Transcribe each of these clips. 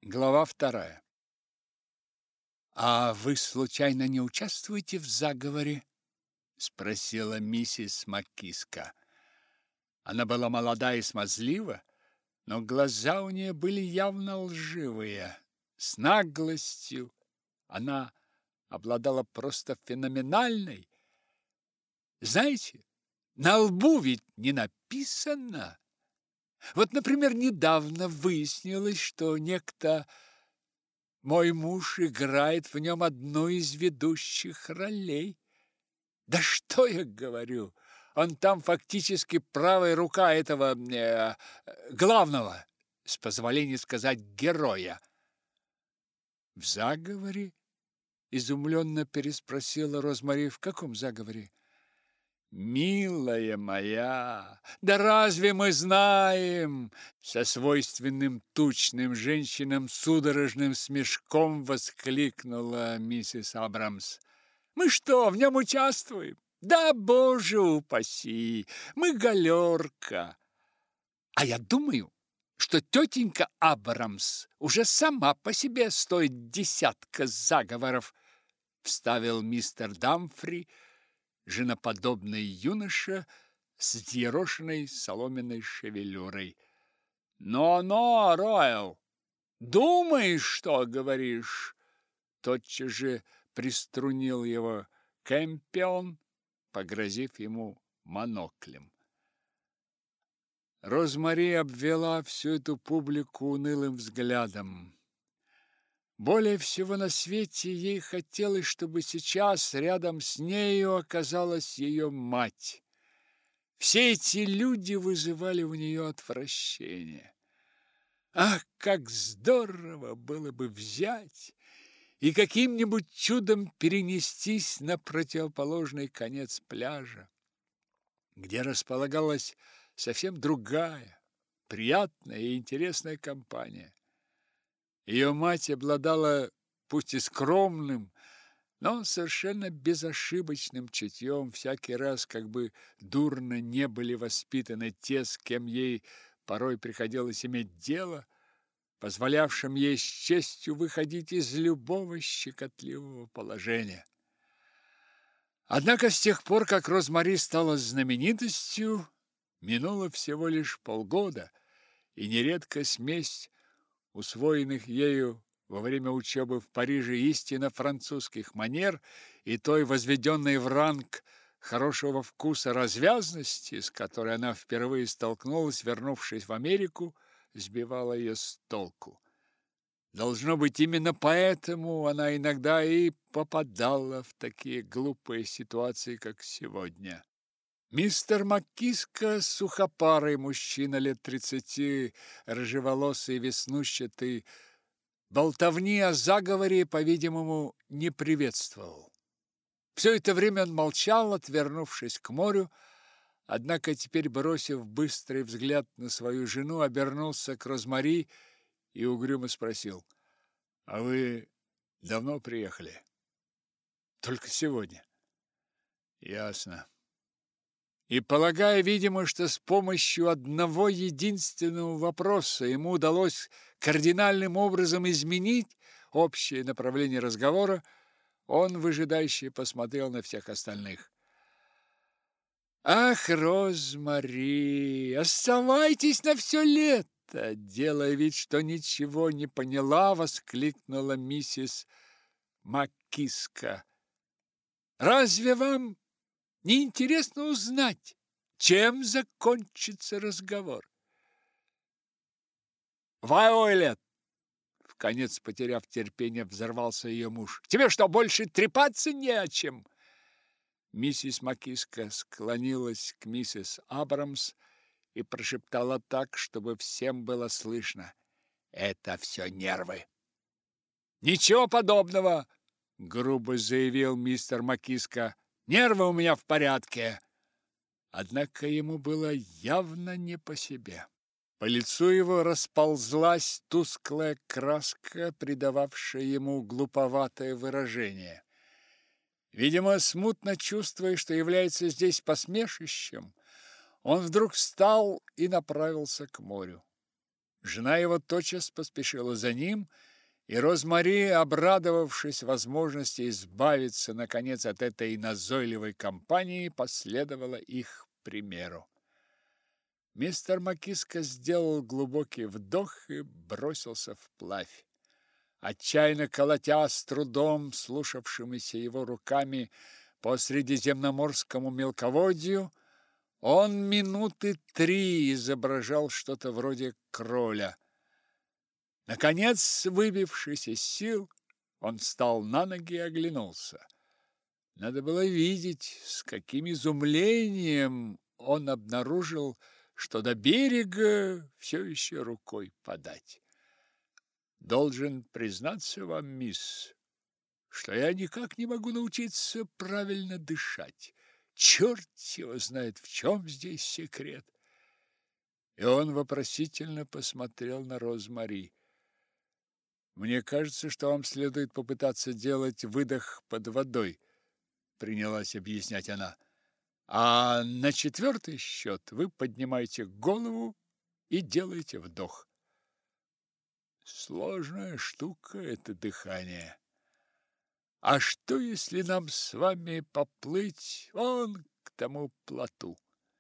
Глава вторая. «А вы, случайно, не участвуете в заговоре?» – спросила миссис Маккиска. Она была молода и смазлива, но глаза у нее были явно лживые. С наглостью она обладала просто феноменальной. Знаете, на лбу ведь не написано. Вот, например, недавно выяснилось, что некто мой муж играет в нем одну из ведущих ролей. Да что я говорю? Он там фактически правая рука этого главного, с позволения сказать, героя. В заговоре? Изумленно переспросила Розмари. В каком заговоре? Милая моя, да разве мы знаем? Со свойственным тучным женщинам судорожным смешком воскликнула миссис Абрамс. Мы что, в нем участвуем? Да, боже упаси, мы галерка. А я думаю, что тетенька Абрамс уже сама по себе стоит десятка заговоров, вставил мистер Дамфри, женоподобный юноша с взъерошенной соломенной шевелюрой. «Но, Ройл, думаешь, что говоришь?» Тотчас же приструнил его Кэмпион, погрозив ему моноклем. Розмари обвела всю эту публику унылым взглядом. Более всего на свете ей хотелось, чтобы сейчас рядом с нею оказалась ее мать. Все эти люди вызывали у нее отвращение. Ах, как здорово было бы взять и каким-нибудь чудом перенестись на противоположный конец пляжа, где располагалась совсем другая, приятная и интересная компания. Ее мать обладала пусть и скромным, но совершенно безошибочным чутьем всякий раз, как бы дурно не были воспитаны те, с кем ей порой приходилось иметь дело, позволявшим ей с честью выходить из любого щекотливого положения. Однако с тех пор, как Розмари стала знаменитостью, минуло всего лишь полгода, и нередко смесь усвоенных ею во время учебы в Париже истинно французских манер и той возведенной в ранг хорошего вкуса развязности, с которой она впервые столкнулась, вернувшись в Америку, сбивала ее с толку. Должно быть, именно поэтому она иногда и попадала в такие глупые ситуации, как сегодня. Мистер Маккиска, сухопарый мужчина лет 30, рыжеволосый, веснущатый, болтовни о заговоре, по-видимому, не приветствовал. Все это время он молчал, отвернувшись к морю, однако теперь, бросив быстрый взгляд на свою жену, обернулся к Розмари и угрюмо спросил: «А вы давно приехали?» «Только сегодня». «Ясно. И полагая, видимо, что с помощью одного единственного вопроса ему удалось кардинальным образом изменить общее направление разговора, он выжидающе посмотрел на всех остальных. «Ах, Розмари, оставайтесь на все лето!» Делая вид, что ничего не поняла, воскликнула миссис Маккиска. «Разве вам не интересно узнать, чем закончится разговор?» «Вайолет!» Вконец, потеряв терпение, взорвался ее муж. «Тебе что, больше трепаться не о чем?» Миссис Маккиска склонилась к миссис Абрамс и прошептала так, чтобы всем было слышно: «Это все нервы». «Ничего подобного!» — грубо заявил мистер Маккиска. «Нервы у меня в порядке». Однако ему было явно не по себе. По лицу его расползлась тусклая краска, придававшая ему глуповатое выражение. Видимо, смутно чувствуя, что является здесь посмешищем, он вдруг встал и направился к морю. Жена его тотчас поспешила за ним, и Розмари, обрадовавшись возможности избавиться, наконец, от этой назойливой компании, последовала их примеру. Мистер Макиско сделал глубокий вдох и бросился вплавь. Отчаянно колотя с трудом слушавшимися его руками по средиземноморскому мелководью, он минуты 3 изображал что-то вроде кроля. Наконец, выбившись из сил, он встал на ноги и оглянулся. Надо было видеть, с каким изумлением он обнаружил, что до берега все еще рукой подать. Должен признаться вам, мисс, что я никак не могу научиться правильно дышать. Черт его знает, в чем здесь секрет. И он вопросительно посмотрел на Розмари. Мне кажется, что вам следует попытаться делать выдох под водой, принялась объяснять она. А на 4-й счет вы поднимаете голову и делаете вдох. Сложная штука это дыхание. А что, если нам с вами поплыть вон к тому плоту?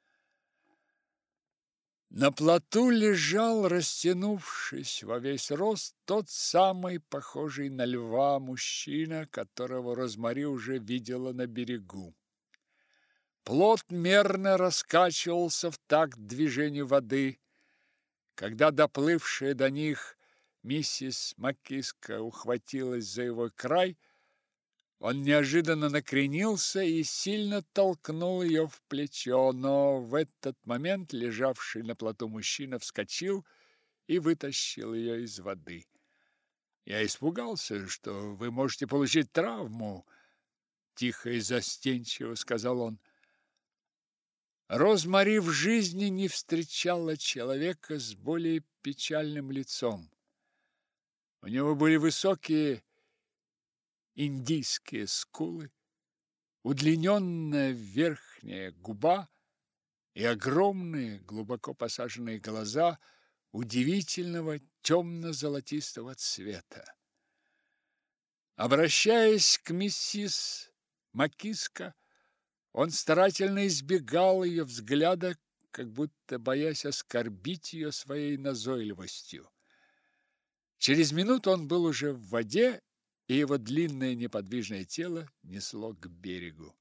На плоту лежал, растянувшись во весь рост, тот самый, похожий на льва, мужчина, которого Розмари уже видела на берегу. Плот мерно раскачивался в такт движению воды. Когда доплывшая до них миссис Макиско ухватилась за его край, он неожиданно накренился и сильно толкнул ее в плечо, но в этот момент лежавший на плоту мужчина вскочил и вытащил ее из воды. «Я испугался, что вы можете получить травму», — тихо и застенчиво сказал он. Розмари в жизни не встречала человека с более печальным лицом. У него были высокие индийские скулы, удлиненная верхняя губа и огромные, глубоко посаженные глаза удивительного темно-золотистого цвета. Обращаясь к миссис Макиско, он старательно избегал ее взгляда, как будто боясь оскорбить ее своей назойливостью. Через минуту он был уже в воде, и его длинное неподвижное тело несло к берегу.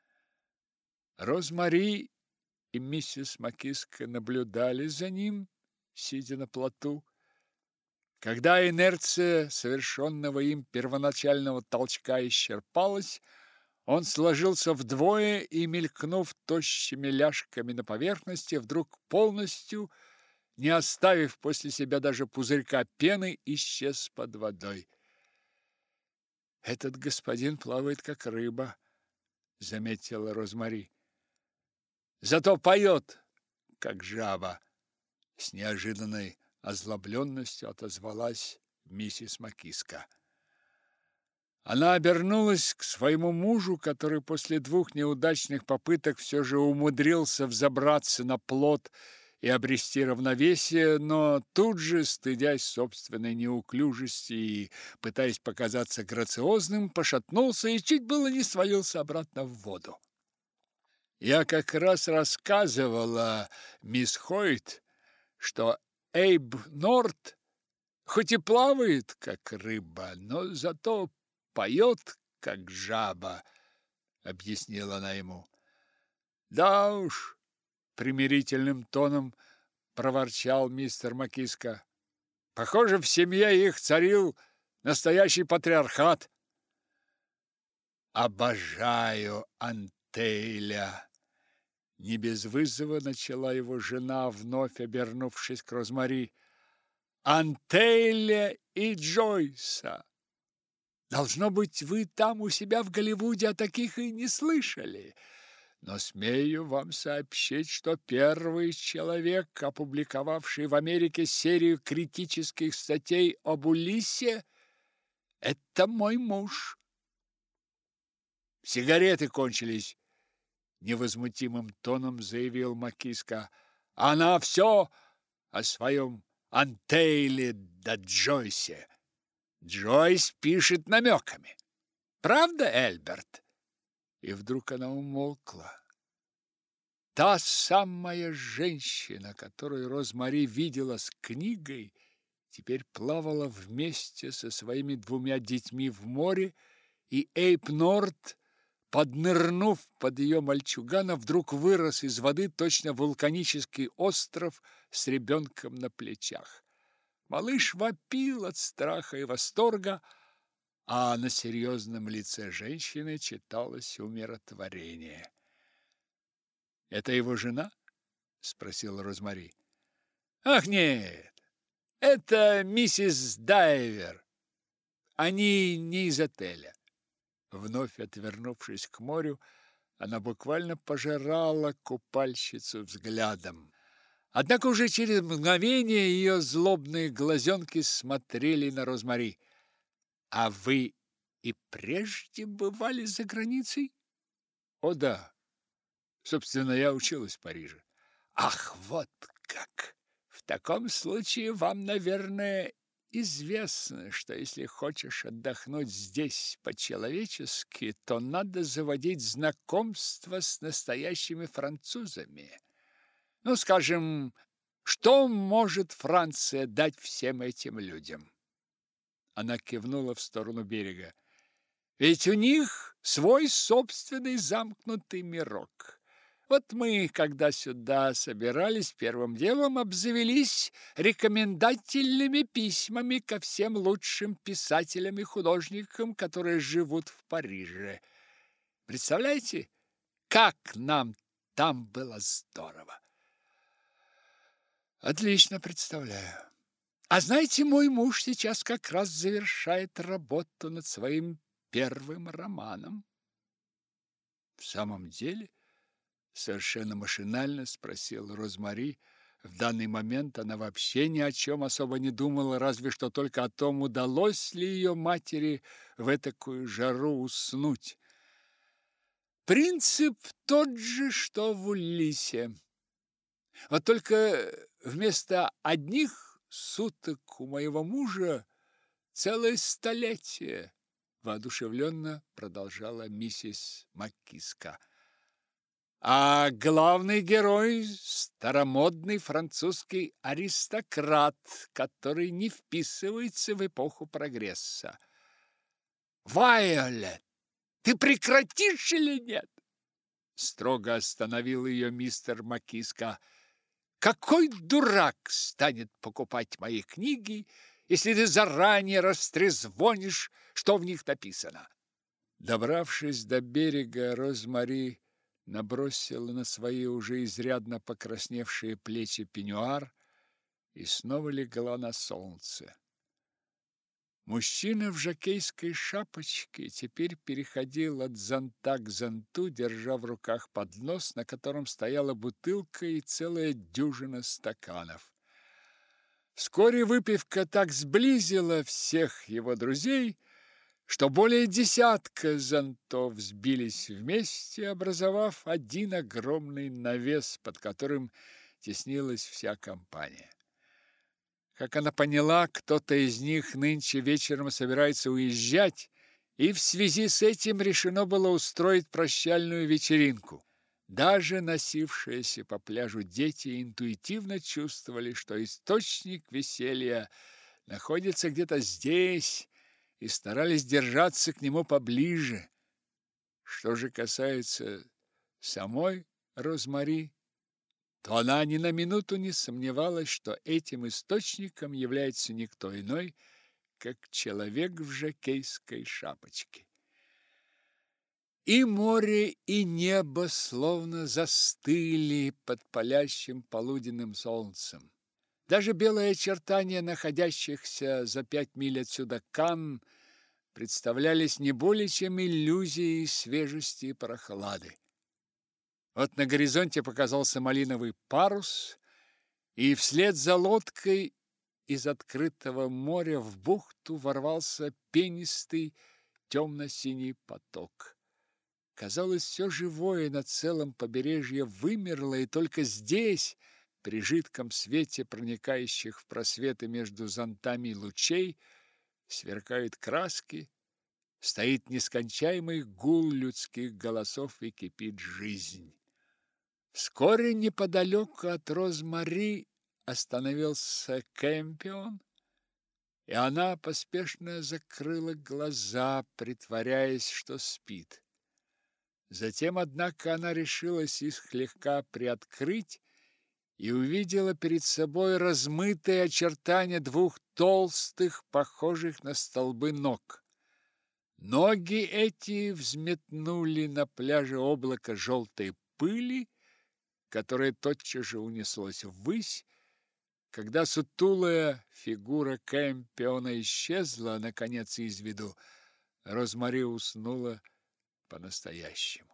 Розмари и миссис Макиско наблюдали за ним, сидя на плоту. Когда инерция совершенного им первоначального толчка исчерпалась, он сложился вдвое и, мелькнув тощими ляжками на поверхности, вдруг полностью, не оставив после себя даже пузырька пены, исчез под водой. «Этот господин плавает, как рыба», — заметила Розмари. «Зато поет, как жаба», — с неожиданной озлобленностью отозвалась миссис Макиско. Она обернулась к своему мужу, который после 2 неудачных попыток все же умудрился взобраться на плот и обрести равновесие, но тут же, стыдясь собственной неуклюжести и пытаясь показаться грациозным, пошатнулся и чуть было не свалился обратно в воду. «Я как раз рассказывала мисс Хойт, что Эйб Норт хоть и плавает, как рыба, но зато поет, как жаба», — объяснила она ему. «Да уж», — примирительным тоном проворчал мистер Макиско, «похоже, в семье их царил настоящий патриархат». «Обожаю Антейля», — не без вызова начала его жена, вновь обернувшись к Розмари. «Антейля и Джойса. Должно быть, вы там у себя в Голливуде о таких и не слышали. Но смею вам сообщить, что первый человек, опубликовавший в Америке серию критических статей об Улиссе, это мой муж». «Сигареты кончились», — невозмутимым тоном заявил Макиско. «Она все о своем Антейле да Джойсе. Джойс пишет намеками. Правда, Эльберт?» И вдруг она умолкла. Та самая женщина, которую Розмари видела с книгой, теперь плавала вместе со своими 2 детьми в море, и Эйп Норт, поднырнув под ее мальчугана, вдруг вырос из воды точно вулканический остров с ребенком на плечах. Малыш вопил от страха и восторга, а на серьезном лице женщины читалось умиротворение. «Это его жена?» – спросила Розмари. «Ах, нет, это миссис Дайвер. Они не из отеля». Вновь отвернувшись к морю, она буквально пожирала купальщицу взглядом. Однако уже через мгновение ее злобные глазенки смотрели на Розмари. «А вы и прежде бывали за границей?» «О, да. Собственно, я училась в Париже». «Ах, вот как! В таком случае вам, наверное, известно, что если хочешь отдохнуть здесь по-человечески, то надо заводить знакомство с настоящими французами. Ну, скажем, что может Франция дать всем этим людям?» Она кивнула в сторону берега. «Ведь у них свой собственный замкнутый мирок. Вот мы, когда сюда собирались, первым делом обзавелись рекомендательными письмами ко всем лучшим писателям и художникам, которые живут в Париже. Представляете, как нам там было здорово!» «Отлично представляю. А знаете, мой муж сейчас как раз завершает работу над своим первым романом». «В самом деле?» – совершенно машинально спросила Розмари. В данный момент она вообще ни о чем особо не думала, разве что только о том, удалось ли ее матери в этакую жару уснуть. «Принцип тот же, что в Улиссе. Вот только вместо одних суток у моего мужа целое столетие», – воодушевленно продолжала миссис Маккиска. «А главный герой – старомодный французский аристократ, который не вписывается в эпоху прогресса». «Вайолет, ты прекратишь или нет?» – строго остановил ее мистер Маккиска. «Какой дурак станет покупать мои книги, если ты заранее растрезвонишь, что в них написано?» Добравшись до берега, Розмари набросила на свои уже изрядно покрасневшие плечи пеньюар и снова легла на солнце. Мужчина в жокейской шапочке теперь переходил от зонта к зонту, держа в руках поднос, на котором стояла бутылка и целая дюжина стаканов. Вскоре выпивка так сблизила всех его друзей, что более десятка зонтов сбились вместе, образовав один огромный навес, под которым теснилась вся компания. Как она поняла, кто-то из них нынче вечером собирается уезжать, и в связи с этим решено было устроить прощальную вечеринку. Даже носившиеся по пляжу дети интуитивно чувствовали, что источник веселья находится где-то здесь, и старались держаться к нему поближе. Что же касается самой Розмари, то она ни на минуту не сомневалась, что этим источником является никто иной, как человек в жокейской шапочке. И море, и небо словно застыли под палящим полуденным солнцем. Даже белые очертания находящихся за 5 миль отсюда Канн представлялись не более чем иллюзией свежести и прохлады. Вот на горизонте показался малиновый парус, и вслед за лодкой из открытого моря в бухту ворвался пенистый темно-синий поток. Казалось, все живое на целом побережье вымерло, и только здесь, при жидком свете проникающих в просветы между зонтами лучей сверкают краски, стоит нескончаемый гул людских голосов и кипит жизнь. Вскоре неподалеку от Розмари остановился Кэмпион, и она поспешно закрыла глаза, притворяясь, что спит. Затем, однако, она решилась их слегка приоткрыть и увидела перед собой размытые очертания двух толстых, похожих на столбы ног. Ноги эти взметнули на пляже облако желтой пыли, которое тотчас же унеслось ввысь. Когда сутулая фигура Кэмпиона исчезла, наконец, из виду, Розмари уснула по-настоящему.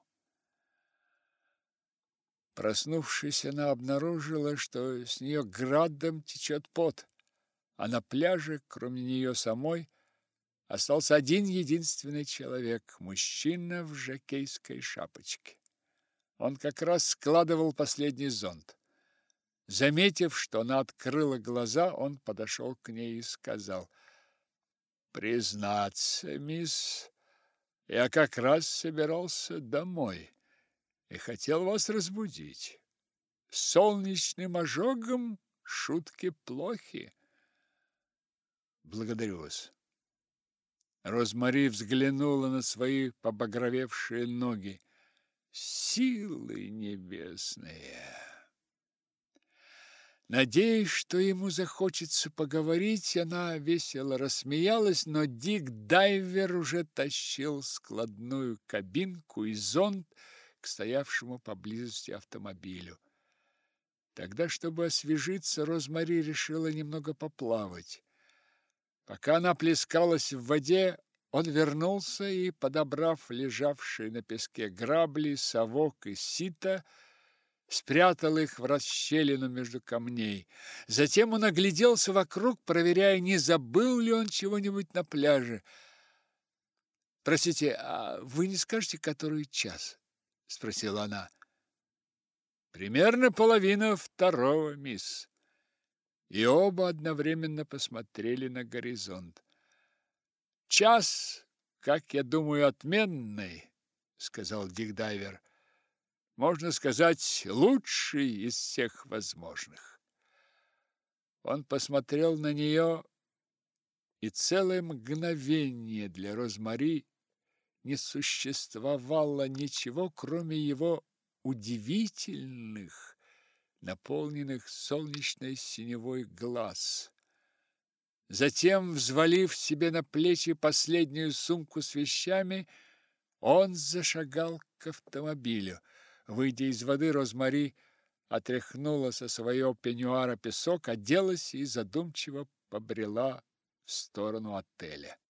Проснувшись, она обнаружила, что с нее градом течет пот, а на пляже, кроме нее самой, остался один единственный человек – мужчина в жокейской шапочке. Он как раз складывал последний зонт. Заметив, что она открыла глаза, он подошел к ней и сказал: «Признаться, мисс, я как раз собирался домой и хотел вас разбудить. С солнечным ожогом шутки плохи». «Благодарю вас». Розмари взглянула на свои побагровевшие ноги. «Силы небесные!» Надеясь, что ему захочется поговорить, она весело рассмеялась, но Дик Дайвер уже тащил складную кабинку и зонт к стоявшему поблизости автомобилю. Тогда, чтобы освежиться, Розмари решила немного поплавать. Пока она плескалась в воде, он вернулся и, подобрав лежавшие на песке грабли, совок и сито, спрятал их в расщелину между камней. Затем он огляделся вокруг, проверяя, не забыл ли он чего-нибудь на пляже. «Простите, а вы не скажете, который час?» – спросила она. «Примерно 1:30, мисс». И оба одновременно посмотрели на горизонт. «Час, как я думаю, отменный», – сказал Дик Дайвер. «Можно сказать, лучший из всех возможных». Он посмотрел на нее, и целое мгновение для Розмари не существовало ничего, кроме его удивительных, наполненных солнечной синевой глаз. Затем, взвалив себе на плечи последнюю сумку с вещами, он зашагал к автомобилю. Выйдя из воды, Розмари отряхнула со своего пеньюара песок, оделась и задумчиво побрела в сторону отеля.